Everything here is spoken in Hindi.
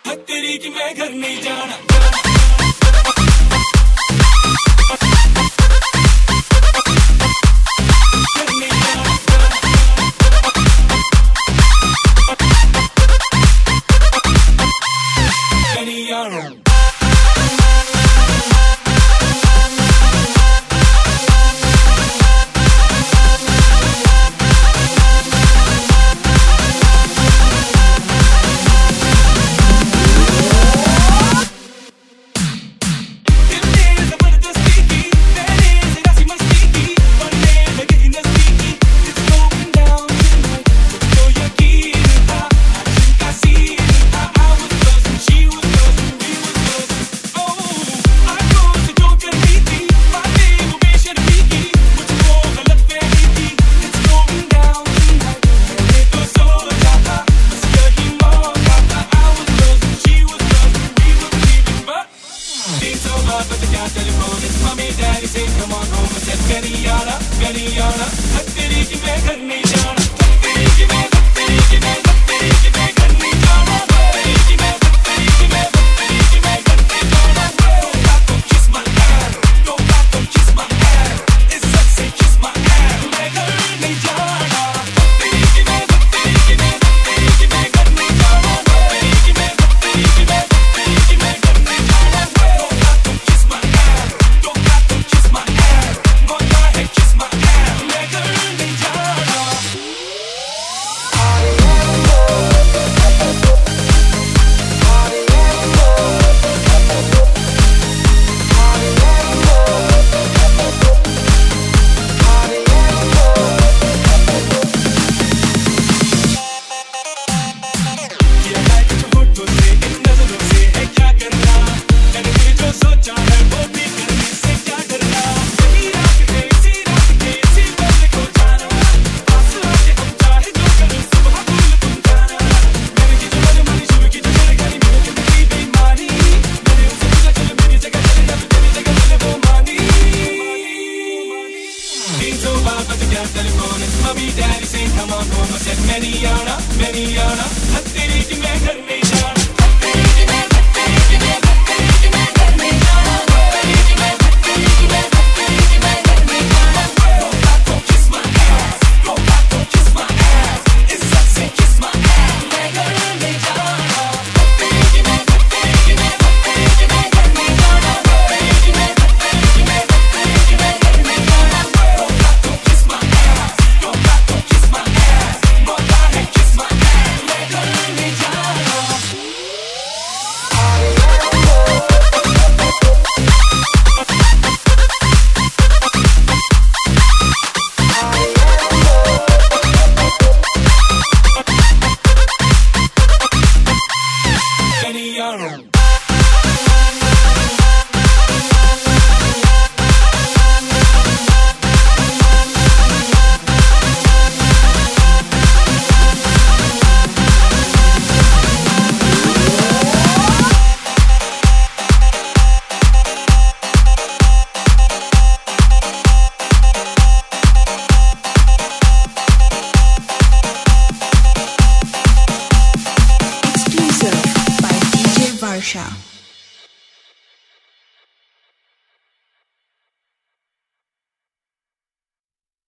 तेरी कि मैं घर नहीं जाना। Mommy, daddy say come on home. I said Gariana, तेरी कि मैं घर नहीं जाना। तेरी कि मैं घर नहीं जाना। तेरी कि मैं घर नहीं जाना। Don't got to kiss my ass, don't got to kiss my ass. It's sexy, kiss my ass. मैं घर नहीं जाना। तेरी कि मैं घर नहीं जाना। तेरी कि मैं घर नहीं जाना। Don't got to kiss my ass, don't got to kiss my ass. बोलता है kiss my ass, मैं घर नहीं जाना। Mommy, daddy say come on home. I said Mariana, तेरी कि मैं घर नहीं जाना। तेरी कि मैं घर नहीं जाना। तेरी कि मैं घर नहीं जाना। Don't got to kiss my ass, don't got to kiss my ass. It's sexy, kiss my ass, मैं घर नहीं जाना। तेरी कि मैं घर नहीं जाना। तेरी कि मैं घर नहीं जाना। Don't got to kiss my ass, don't got to kiss my ass. बोलता है kiss my ass, मैं घर नहीं जाना। Exclusive by DJ Varsha.